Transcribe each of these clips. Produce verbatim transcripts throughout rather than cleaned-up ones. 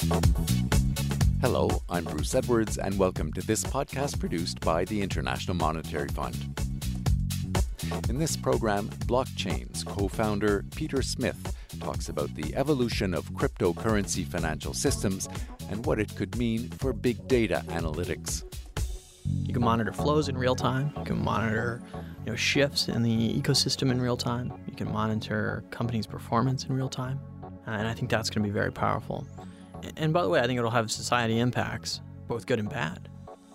Hello, I'm Bruce Edwards, and welcome to this podcast produced by the International Monetary Fund. In this program, Blockchain's co-founder Peter Smith talks about the evolution of cryptocurrency financial systems and what it could mean for big data analytics. You can monitor flows in real time. You can monitor, you know, shifts in the ecosystem in real time. You can monitor companies' performance in real time. Uh, and I think that's going to be very powerful. And by the way, I think it'll have society impacts, both good and bad.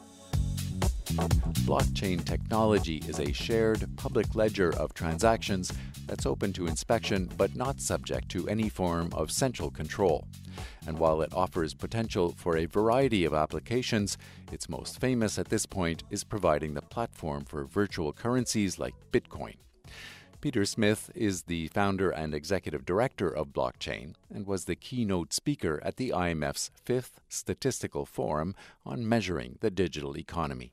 Blockchain technology is a shared public ledger of transactions that's open to inspection but not subject to any form of central control. And while it offers potential for a variety of applications, its most famous at this point is providing the platform for virtual currencies like Bitcoin. Peter Smith is the founder and executive director of Blockchain and was the keynote speaker at the I M F's fifth Statistical Forum on measuring the digital economy.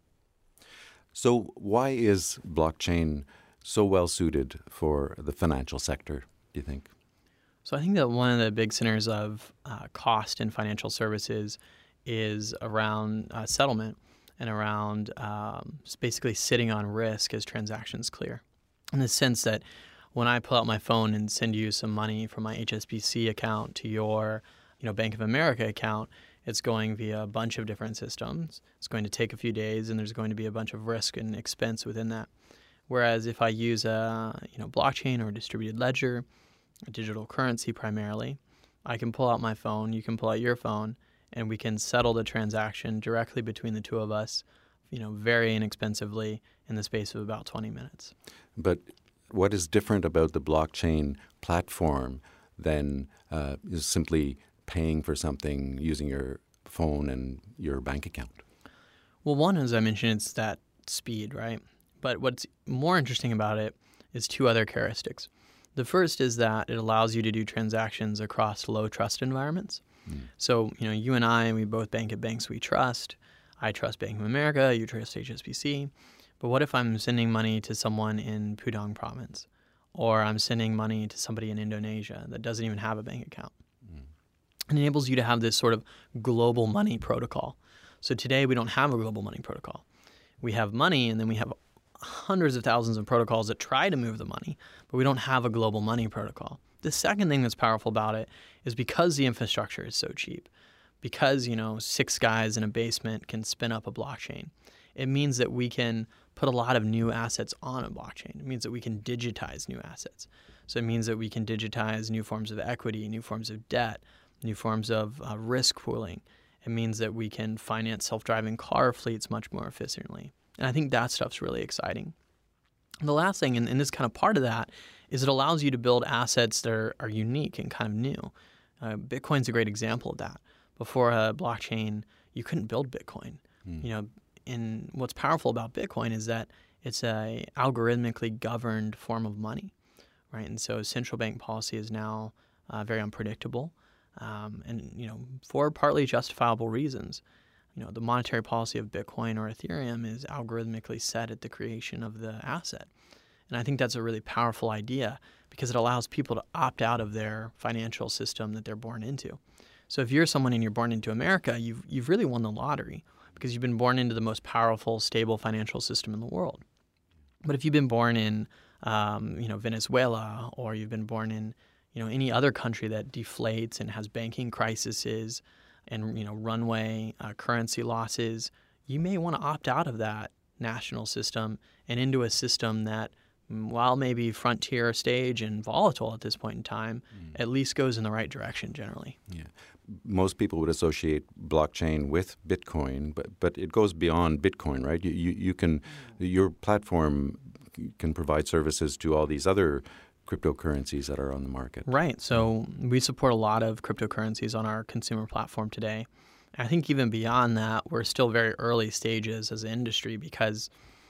So why is blockchain so well suited for the financial sector, do you think? So I think that one of the big centers of uh, cost in financial services is around uh, settlement and around um, basically sitting on risk as transactions clear. In the sense that when I pull out my phone and send you some money from my H S B C account to your, you know, Bank of America account, it's going via a bunch of different systems. It's going to take a few days, and there's going to be a bunch of risk and expense within that. Whereas if I use a, you know, blockchain or a distributed ledger, a digital currency primarily, I can pull out my phone, you can pull out your phone, and we can settle the transaction directly between the two of us, you know, very inexpensively in the space of about twenty minutes. But what is different about the blockchain platform than uh, is simply paying for something using your phone and your bank account? Well, one, as I mentioned, it's that speed, right? But what's more interesting about it is two other characteristics. The first is that it allows you to do transactions across low trust environments. Mm. So, you know, you and I, we both bank at banks we trust. I trust Bank of America, you trust H S B C. But what if I'm sending money to someone in Pudong province, or I'm sending money to somebody in Indonesia that doesn't even have a bank account? Mm. It enables you to have this sort of global money protocol. So today we don't have a global money protocol. We have money, and then we have hundreds of thousands of protocols that try to move the money, but we don't have a global money protocol. The second thing that's powerful about it is because the infrastructure is so cheap, because, you know, six guys in a basement can spin up a blockchain, it means that we can put a lot of new assets on a blockchain. It means that we can digitize new assets. So it means that we can digitize new forms of equity, new forms of debt, new forms of uh, risk pooling. It means that we can finance self-driving car fleets much more efficiently. And I think that stuff's really exciting. And the last thing, and, and this kind of part of that, is it allows you to build assets that are, are unique and kind of new. Uh, Bitcoin's a great example of that. Before a blockchain, you couldn't build Bitcoin. Mm. You know, and what's powerful about Bitcoin is that it's a algorithmically governed form of money, right? And so central bank policy is now uh, very unpredictable, um, and you know, for partly justifiable reasons. You know, the monetary policy of Bitcoin or Ethereum is algorithmically set at the creation of the asset. And I think that's a really powerful idea because it allows people to opt out of their financial system that they're born into. So if you're someone and you're born into America, you've you've really won the lottery because you've been born into the most powerful, stable financial system in the world. But if you've been born in, um, you know, Venezuela, or you've been born in, you know, any other country that deflates and has banking crises and, you know, runaway uh, currency losses, you may want to opt out of that national system and into a system that, while maybe frontier stage and volatile at this point in time, mm. at least goes in the right direction generally. Yeah. Most people would associate blockchain with Bitcoin, but but it goes beyond Bitcoin, right? You you, you can your platform can provide services to all these other cryptocurrencies that are on the market. Right. So we support a lot of cryptocurrencies on our consumer platform today. I think even beyond that, we're still very early stages as an industry because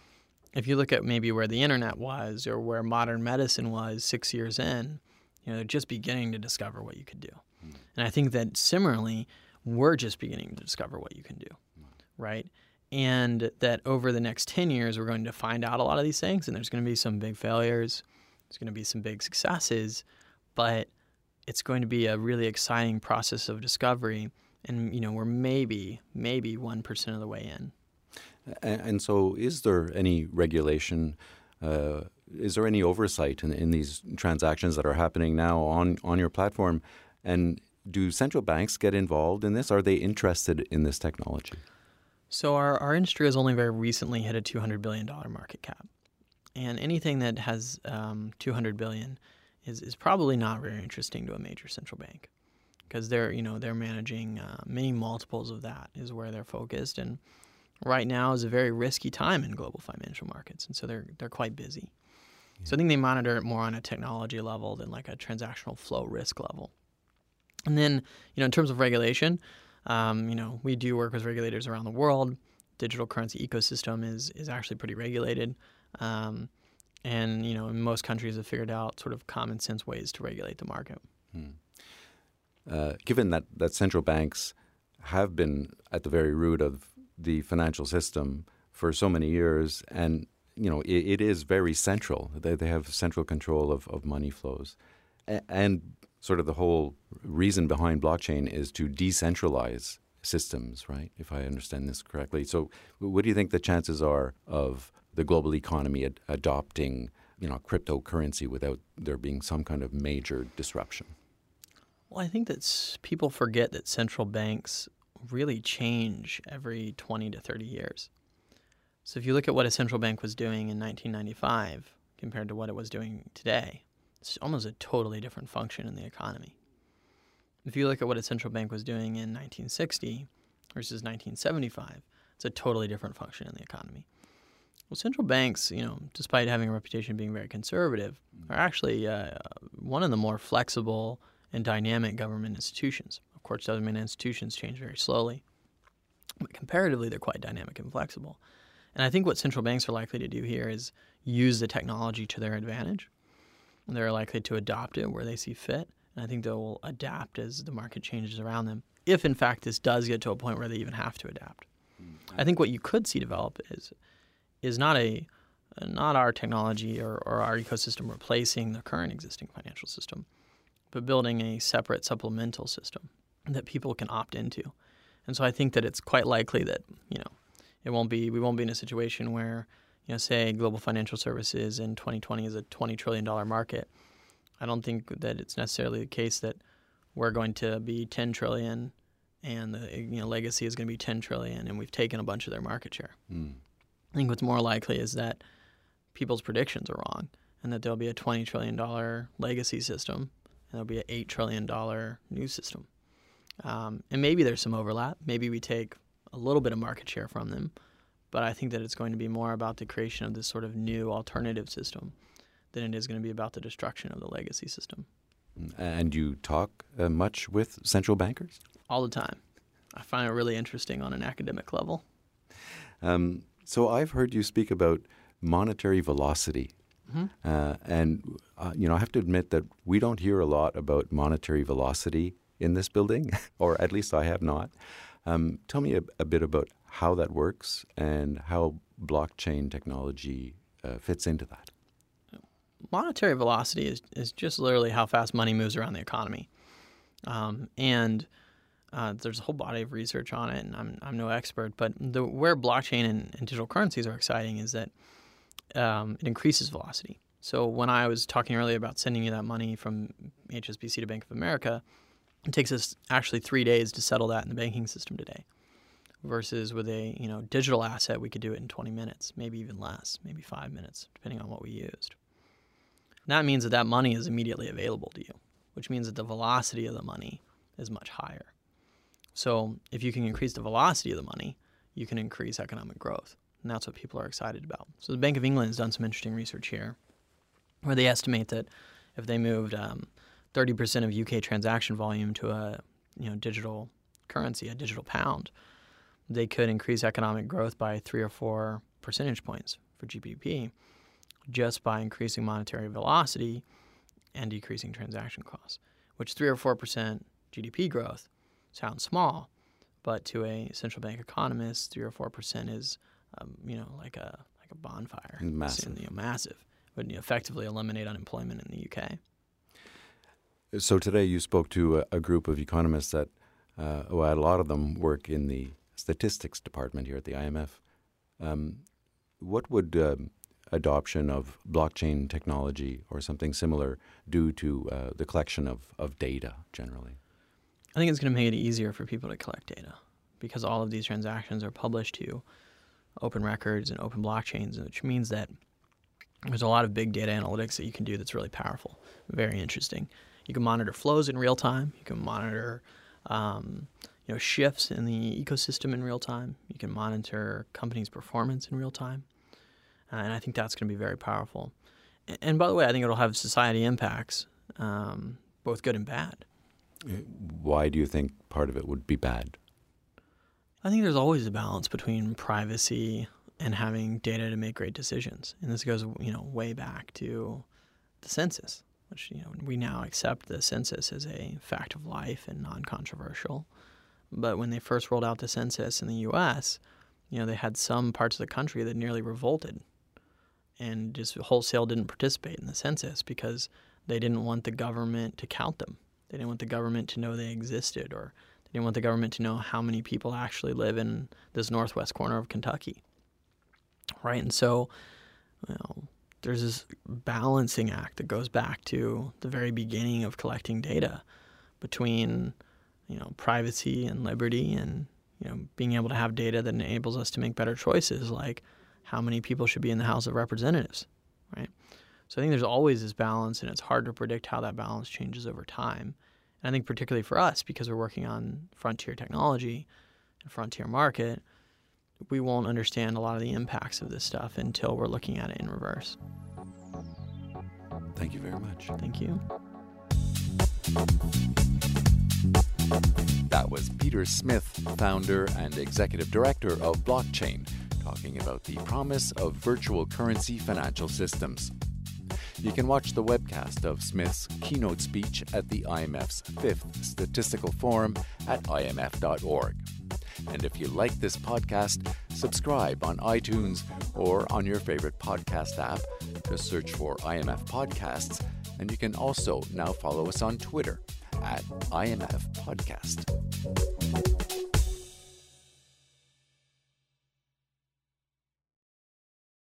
if you look at maybe where the internet was or where modern medicine was six years in, you know, they're just beginning to discover what you could do. Mm. And I think that similarly, we're just beginning to discover what you can do, mm. right? And that over the next ten years, we're going to find out a lot of these things, and there's going to be some big failures, there's going to be some big successes, but it's going to be a really exciting process of discovery And, you know, we're maybe, maybe one percent of the way in. And, and so is there any regulation, uh, is there any oversight in, in these transactions that are happening now on, on your platform? And do central banks get involved in this? Are they interested in this technology? So our, our industry has only very recently hit a two hundred billion dollars market cap. And anything that has um, two hundred billion dollars is, is probably not very interesting to a major central bank, because they're, you know, they're managing uh, many multiples of that is where they're focused. And right now is a very risky time in global financial markets. And so they're, they're quite busy. Yeah. So I think they monitor it more on a technology level than like a transactional flow risk level. And then, you know, in terms of regulation, um, you know, we do work with regulators around the world. Digital currency ecosystem is is actually pretty regulated. Um, and, you know, most countries have figured out sort of common sense ways to regulate the market. Hmm. Uh, given that, that central banks have been at the very root of the financial system for so many years, and, you know, it, it is very central. They, they have central control of, of money flows. A- and sort of the whole reason behind blockchain is to decentralize systems, right? If I understand this correctly. So what do you think the chances are of the global economy ad- adopting, you know, cryptocurrency without there being some kind of major disruption? Well, I think that s- people forget that central banks really change every twenty to thirty years. So if you look at what a central bank was doing in nineteen ninety-five compared to what it was doing today, it's almost a totally different function in the economy. If you look at what a central bank was doing in nineteen sixty versus nineteen seventy-five, it's a totally different function in the economy. Well, central banks, you know, despite having a reputation of being very conservative, are actually uh, one of the more flexible and dynamic government institutions. Of course, government institutions change very slowly, but comparatively, they're quite dynamic and flexible. And I think what central banks are likely to do here is use the technology to their advantage. They're likely to adopt it where they see fit, and I think they'll adapt as the market changes around them, if in fact this does get to a point where they even have to adapt. Mm-hmm. I think what you could see develop is is not a not our technology or, or our ecosystem replacing the current existing financial system, but building a separate supplemental system that people can opt into. And so I think that it's quite likely that, you know, it won't be we won't be in a situation where, you know, say global financial services in twenty twenty is a twenty trillion dollars market. I don't think that it's necessarily the case that we're going to be ten trillion dollars and the, you know, legacy is going to be ten trillion dollars and we've taken a bunch of their market share. Mm. I think what's more likely is that people's predictions are wrong and that there'll be a twenty trillion dollars legacy system and there'll be an eight trillion dollars new system. Um, and maybe there's some overlap. Maybe we take a little bit of market share from them. But I think that it's going to be more about the creation of this sort of new alternative system than it is going to be about the destruction of the legacy system. And you talk uh, much with central bankers? All the time. I find it really interesting on an academic level. Um, so I've heard you speak about monetary velocity. Mm-hmm. Uh, and, uh, you know, I have to admit that we don't hear a lot about monetary velocity in this building, or at least I have not. Um, tell me a, a bit about how that works and how blockchain technology uh, fits into that. Monetary velocity is, is just literally how fast money moves around the economy. Um, and uh, there's a whole body of research on it, and I'm, I'm no expert, but the, where blockchain and, and digital currencies are exciting is that um, it increases velocity. So when I was talking earlier about sending you that money from H S B C to Bank of America, it takes us actually three days to settle that in the banking system today. Versus with a, you know, digital asset, we could do it in twenty minutes, maybe even less, maybe five minutes, depending on what we used. That means that that money is immediately available to you, which means that the velocity of the money is much higher. So if you can increase the velocity of the money, you can increase economic growth, and that's what people are excited about. So the Bank of England has done some interesting research here, where they estimate that if they moved um, thirty percent of U K transaction volume to a, you know, digital currency, a digital pound, they could increase economic growth by three or four percentage points for G D P just by increasing monetary velocity and decreasing transaction costs, which three or four percent G D P growth sounds small, but to a central bank economist, three or four percent is, um, you know, like a like a bonfire. Massive. It's, you know, massive. Would effectively eliminate unemployment in the U K. So today you spoke to a, a group of economists that Uh, well, a lot of them work in the statistics department here at the I M F. Um, what would um, adoption of blockchain technology or something similar do to uh, the collection of, of data generally? I think it's going to make it easier for people to collect data because all of these transactions are published to open records and open blockchains, which means that there's a lot of big data analytics that you can do that's really powerful, very interesting. You can monitor flows in real time. You can monitor um, you know, shifts in the ecosystem in real time. You can monitor companies' performance in real time. Uh, and I think that's going to be very powerful. And, and by the way, I think it'll have society impacts, um, both good and bad. Why do you think part of it would be bad? I think there's always a balance between privacy and having data to make great decisions. And this goes, you know, way back to the census, which, you know, we now accept the census as a fact of life and non-controversial. But when they first rolled out the census in the U S, you know, they had some parts of the country that nearly revolted and just wholesale didn't participate in the census because they didn't want the government to count them. They didn't want the government to know they existed, or they didn't want the government to know how many people actually live in this northwest corner of Kentucky. Right? And so, you know, there's this balancing act that goes back to the very beginning of collecting data between, you know, privacy and liberty and, you know, being able to have data that enables us to make better choices, like how many people should be in the House of Representatives, right? So I think there's always this balance, and it's hard to predict how that balance changes over time. And I think particularly for us, because we're working on frontier technology and frontier market, we won't understand a lot of the impacts of this stuff until we're looking at it in reverse. Thank you very much. Thank you. That was Peter Smith, founder and executive director of Blockchain, talking about the promise of virtual currency financial systems. You can watch the webcast of Smith's keynote speech at the I M F's fifth Statistical Forum at I M F dot org. And if you like this podcast, subscribe on iTunes or on your favorite podcast app. Just search for I M F Podcasts, and you can also now follow us on Twitter at I M F Podcast.